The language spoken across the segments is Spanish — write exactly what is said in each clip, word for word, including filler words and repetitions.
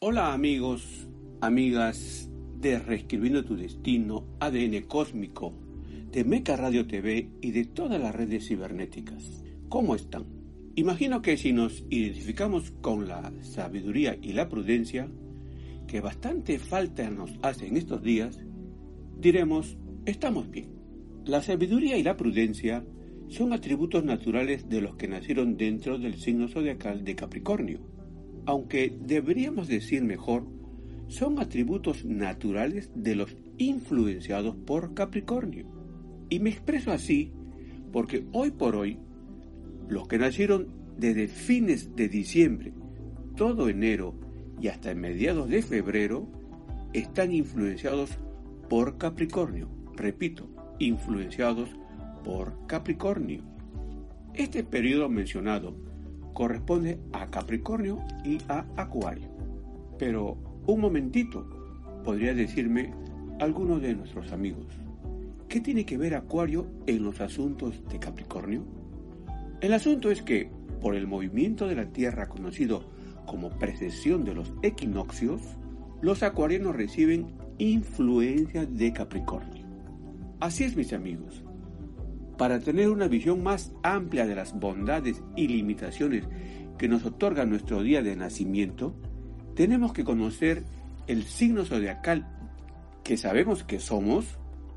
Hola amigos, amigas de Reescribiendo tu Destino, A D N Cósmico, de Meca Radio T V y de todas las redes cibernéticas. ¿Cómo están? Imagino que si nos identificamos con la sabiduría y la prudencia, que bastante falta nos hace en estos días, diremos, estamos bien. La sabiduría y la prudencia son atributos naturales de los que nacieron dentro del signo zodiacal de Capricornio, aunque deberíamos decir mejor, son atributos naturales de los influenciados por Capricornio. Y me expreso así porque hoy por hoy, los que nacieron desde fines de diciembre, todo enero y hasta mediados de febrero, están influenciados por Capricornio. Repito, influenciados por Capricornio. Este periodo mencionado corresponde a Capricornio y a Acuario. Pero un momentito, podría decirme alguno de nuestros amigos, ¿qué tiene que ver Acuario en los asuntos de Capricornio? El asunto es que, por el movimiento de la Tierra conocido como precesión de los equinoccios, los acuarianos reciben influencia de Capricornio. Así es, mis amigos. Para tener una visión más amplia de las bondades y limitaciones que nos otorga nuestro día de nacimiento, tenemos que conocer el signo zodiacal que sabemos que somos,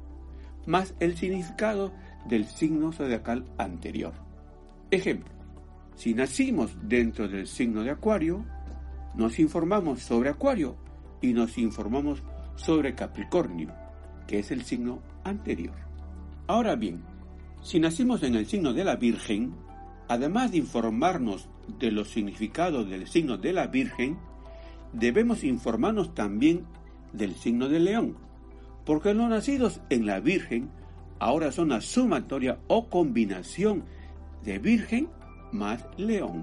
más el significado del signo zodiacal anterior. Ejemplo, si nacimos dentro del signo de Acuario, nos informamos sobre Acuario y nos informamos sobre Capricornio, que es el signo anterior. Ahora bien, si nacimos en el signo de la Virgen, además de informarnos de los significados del signo de la Virgen, debemos informarnos también del signo de León, porque los nacidos en la Virgen ahora son la sumatoria o combinación de Virgen más León.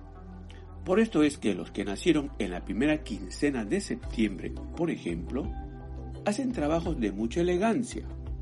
Por esto es que los que nacieron en la primera quincena de septiembre, por ejemplo, hacen trabajos de mucha elegancia.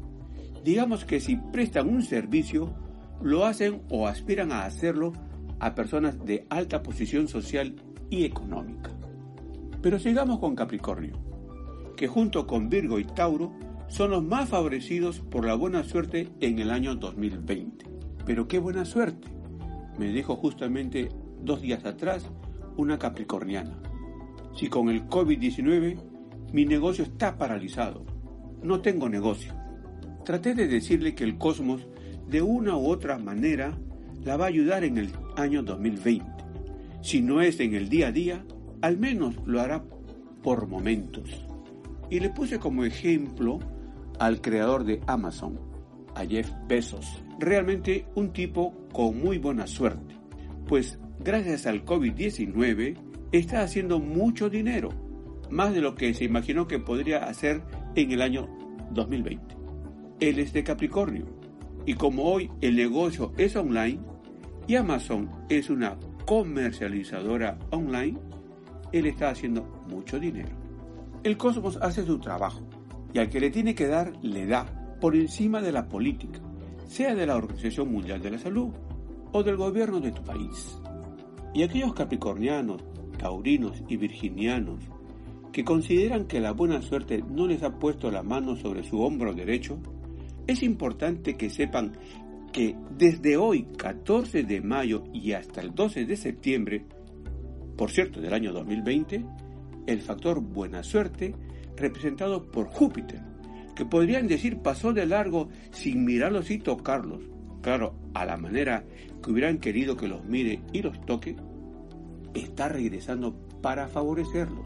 Digamos que si prestan un servicio, lo hacen o aspiran a hacerlo a personas de alta posición social y económica. Pero sigamos con Capricornio, que junto con Virgo y Tauro son los más favorecidos por la buena suerte en el año dos mil veinte. Pero qué buena suerte, me dijo justamente dos días atrás una capricorniana. Si con el covid diecinueve mi negocio está paralizado, no tengo negocio. Traté de decirle que el cosmos, de una u otra manera, la va a ayudar en el año dos mil veinte. Si no es en el día a día, al menos lo hará por momentos. Y le puse como ejemplo al creador de Amazon, a Jeff Bezos. Realmente un tipo con muy buena suerte, pues gracias al covid diecinueve está haciendo mucho dinero, más de lo que se imaginó que podría hacer en el año dos mil veinte. Él es de Capricornio, y como hoy el negocio es online y Amazon es una comercializadora online, él está haciendo mucho dinero. El cosmos hace su trabajo, y al que le tiene que dar, le da, por encima de la política, sea de la Organización Mundial de la Salud o del gobierno de tu país. Y aquellos capricornianos, taurinos y virginianos que consideran que la buena suerte no les ha puesto la mano sobre su hombro derecho, es importante que sepan que desde hoy, catorce de mayo y hasta el doce de septiembre, por cierto, del año dos mil veinte, el factor buena suerte, representado por Júpiter, que podrían decir pasó de largo sin mirarlos y tocarlos, claro, a la manera que hubieran querido que los mire y los toque, está regresando para favorecerlos.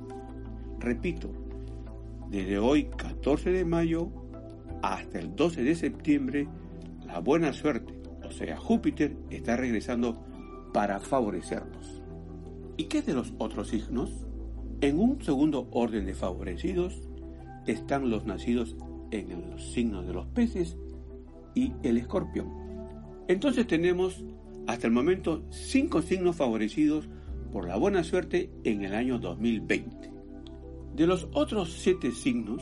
Repito, desde hoy, catorce de mayo, hasta el doce de septiembre, la buena suerte, o sea, Júpiter, está regresando para favorecernos. ¿Y qué de los otros signos? En un segundo orden de favorecidos están los nacidos en los signos de los peces y el escorpión. Entonces tenemos hasta el momento cinco signos favorecidos por la buena suerte en el año dos mil veinte. De los otros siete signos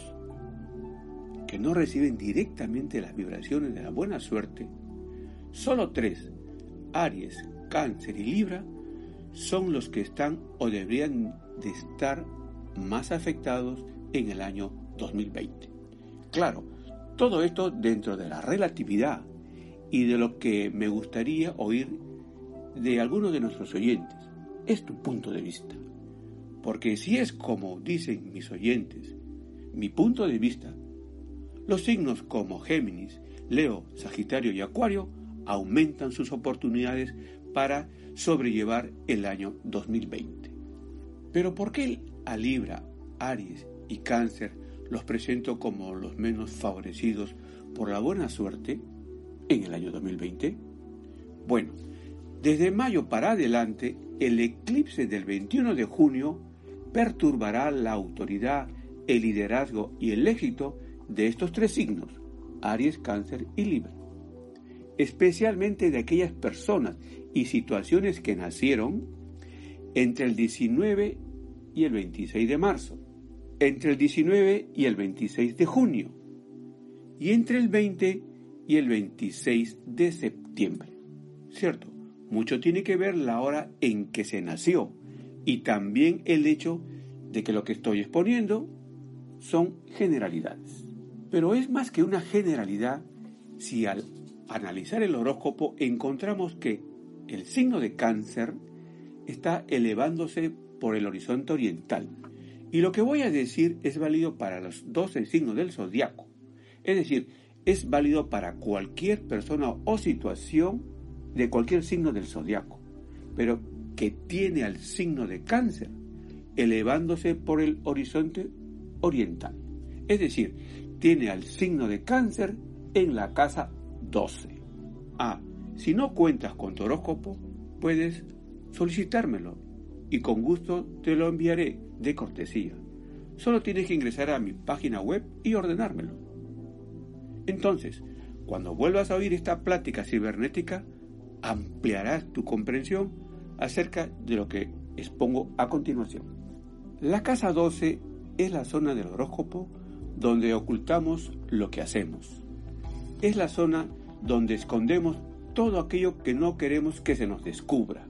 que no reciben directamente las vibraciones de la buena suerte, solo tres, Aries, Cáncer y Libra, son los que están o deberían de estar más afectados en el año dos mil veinte. Claro, todo esto dentro de la relatividad y de lo que me gustaría oír de algunos de nuestros oyentes. Es tu punto de vista. Porque si es como dicen mis oyentes, mi punto de vista, los signos como Géminis, Leo, Sagitario y Acuario aumentan sus oportunidades para sobrellevar el año dos mil veinte. Pero ¿por qué a Libra, Aries y Cáncer los presento como los menos favorecidos por la buena suerte en el año dos mil veinte? Bueno, desde mayo para adelante, el eclipse del veintiuno de junio perturbará la autoridad, el liderazgo y el éxito de estos tres signos, Aries, Cáncer y Libra, especialmente de aquellas personas y situaciones que nacieron entre el diecinueve y el veintiséis de marzo, entre el diecinueve y el veintiséis de junio, y entre el veinte y el veintiséis de septiembre. ¿Cierto? Mucho tiene que ver la hora en que se nació y también el hecho de que lo que estoy exponiendo son generalidades. Pero es más que una generalidad si al analizar el horóscopo encontramos que el signo de Cáncer está elevándose por el horizonte oriental. Y lo que voy a decir es válido para los doce signos del zodiaco. Es decir, es válido para cualquier persona o situación de cualquier signo del zodiaco, pero que tiene al signo de Cáncer elevándose por el horizonte oriental. Es decir, tiene al signo de Cáncer en la casa doce. Ah, si no cuentas con tu horóscopo, puedes solicitármelo y con gusto te lo enviaré de cortesía. Solo tienes que ingresar a mi página web y ordenármelo. Entonces, cuando vuelvas a oír esta plática cibernética, ampliarás tu comprensión acerca de lo que expongo a continuación. La casa doce es la zona del horóscopo donde ocultamos lo que hacemos. Es la zona donde escondemos todo aquello que no queremos que se nos descubra.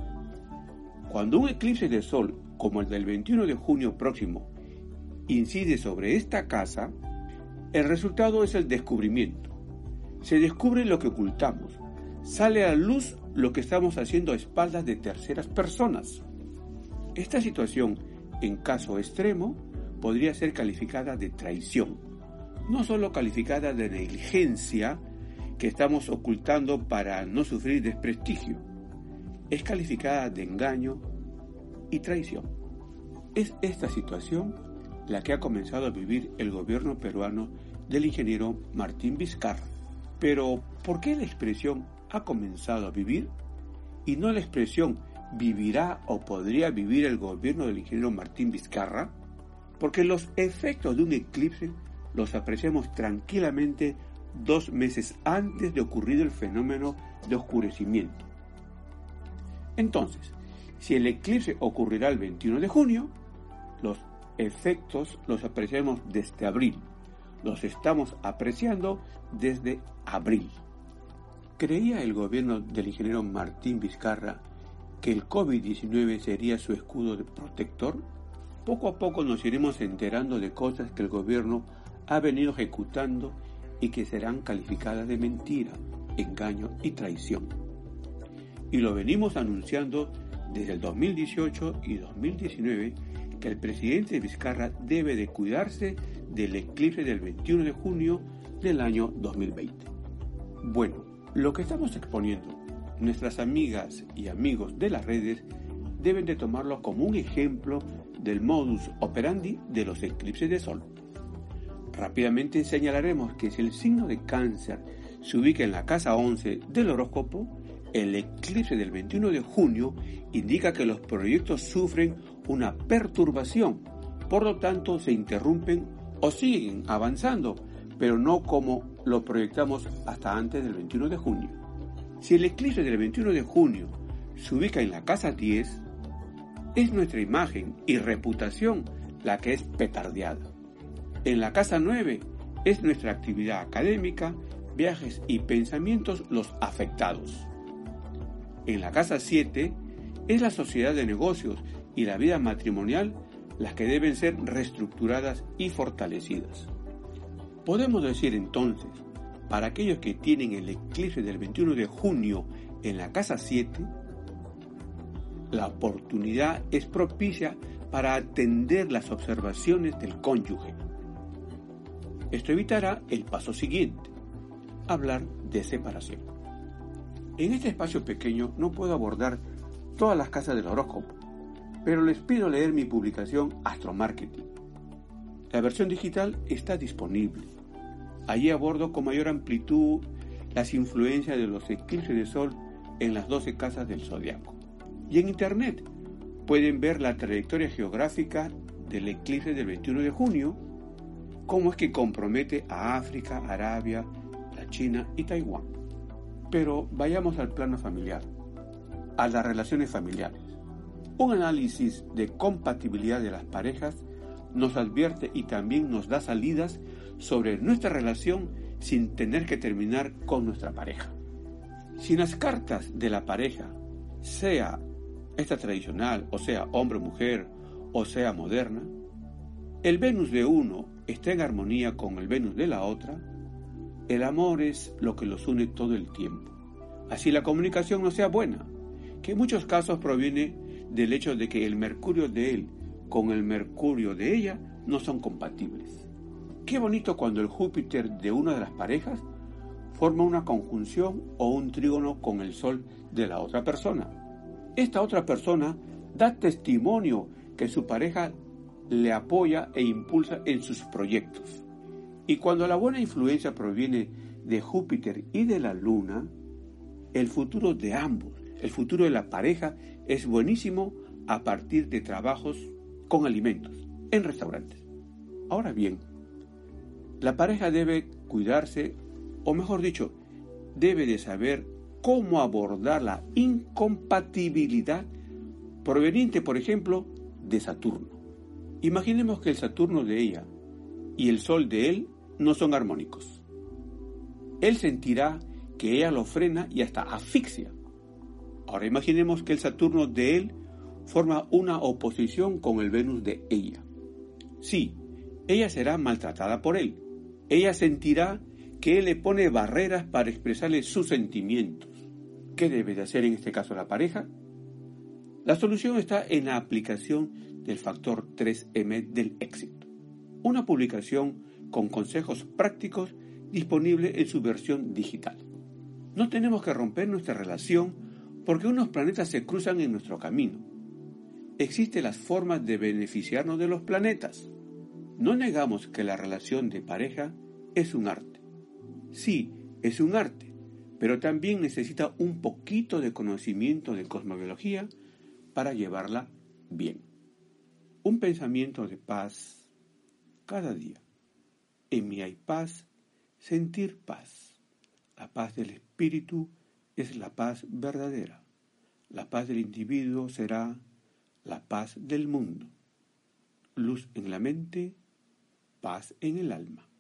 Cuando un eclipse de sol, como el del veintiuno de junio próximo, incide sobre esta casa, el resultado es el descubrimiento. Se descubre lo que ocultamos. Sale a la luz lo que estamos haciendo a espaldas de terceras personas. Esta situación, en caso extremo, podría ser calificada de traición, no solo calificada de negligencia que estamos ocultando para no sufrir desprestigio, es calificada de engaño y traición. Es esta situación la que ha comenzado a vivir el gobierno peruano del ingeniero Martín Vizcarra. Pero, ¿por qué la expresión ha comenzado a vivir y no la expresión vivirá o podría vivir el gobierno del ingeniero Martín Vizcarra? Porque los efectos de un eclipse los apreciamos tranquilamente dos meses antes de ocurrido el fenómeno de oscurecimiento. Entonces, si el eclipse ocurrirá el veintiuno de junio, los efectos los apreciamos desde abril. Los estamos apreciando desde abril. ¿Creía el gobierno del ingeniero Martín Vizcarra que el covid diecinueve sería su escudo protector? Poco a poco nos iremos enterando de cosas que el gobierno ha venido ejecutando y que serán calificadas de mentira, engaño y traición. Y lo venimos anunciando desde el dos mil dieciocho y dos mil diecinueve que el presidente Vizcarra debe de cuidarse del eclipse del veintiuno de junio del año dos mil veinte. Bueno, lo que estamos exponiendo, nuestras amigas y amigos de las redes deben de tomarlo como un ejemplo del modus operandi de los eclipses de sol. Rápidamente señalaremos que si el signo de Cáncer se ubica en la casa once del horóscopo, el eclipse del veintiuno de junio indica que los proyectos sufren una perturbación, por lo tanto se interrumpen o siguen avanzando, pero no como lo proyectamos hasta antes del veintiuno de junio. Si el eclipse del veintiuno de junio se ubica en la casa diez, es nuestra imagen y reputación la que es petardeada. En la casa nueve es nuestra actividad académica, viajes y pensamientos los afectados. En la casa siete es la sociedad de negocios y la vida matrimonial las que deben ser reestructuradas y fortalecidas. Podemos decir entonces, para aquellos que tienen el eclipse del veintiuno de junio en la casa siete, la oportunidad es propicia para atender las observaciones del cónyuge. Esto evitará el paso siguiente, hablar de separación. En este espacio pequeño no puedo abordar todas las casas del horóscopo, pero les pido leer mi publicación Astromarketing. La versión digital está disponible. Allí abordo con mayor amplitud las influencias de los eclipses de sol en las doce casas del zodiaco. Y en internet pueden ver la trayectoria geográfica del eclipse del veintiuno de junio, cómo es que compromete a África, Arabia, la China y Taiwán. Pero vayamos al plano familiar, a las relaciones familiares. Un análisis de compatibilidad de las parejas nos advierte y también nos da salidas sobre nuestra relación sin tener que terminar con nuestra pareja. Si en las cartas de la pareja, sea esta tradicional, o sea hombre-mujer, o sea moderna, el Venus de uno está en armonía con el Venus de la otra, el amor es lo que los une todo el tiempo. Así la comunicación no sea buena, que en muchos casos proviene del hecho de que el Mercurio de él con el Mercurio de ella no son compatibles. Qué bonito cuando el Júpiter de una de las parejas forma una conjunción o un trígono con el Sol de la otra persona. Esta otra persona da testimonio que su pareja le apoya e impulsa en sus proyectos. Y cuando la buena influencia proviene de Júpiter y de la Luna, el futuro de ambos, el futuro de la pareja es buenísimo a partir de trabajos con alimentos, en restaurantes. Ahora bien, la pareja debe cuidarse, o mejor dicho, debe de saber cómo abordar la incompatibilidad proveniente, por ejemplo, de Saturno. Imaginemos que el Saturno de ella y el Sol de él no son armónicos. Él sentirá que ella lo frena y hasta asfixia. Ahora imaginemos que el Saturno de él forma una oposición con el Venus de ella. Sí, ella será maltratada por él. Ella sentirá que él le pone barreras para expresarle sus sentimientos. ¿Qué debe de hacer en este caso la pareja? La solución está en la aplicación del factor tres eme del éxito. Una publicación con consejos prácticos disponible en su versión digital. No tenemos que romper nuestra relación porque unos planetas se cruzan en nuestro camino. Existen las formas de beneficiarnos de los planetas. No negamos que la relación de pareja es un arte. Sí, es un arte, pero también necesita un poquito de conocimiento de cosmobiología para llevarla bien. Un pensamiento de paz cada día. En mí hay paz, sentir paz. La paz del espíritu es la paz verdadera. La paz del individuo será la paz del mundo. Luz en la mente, paz en el alma.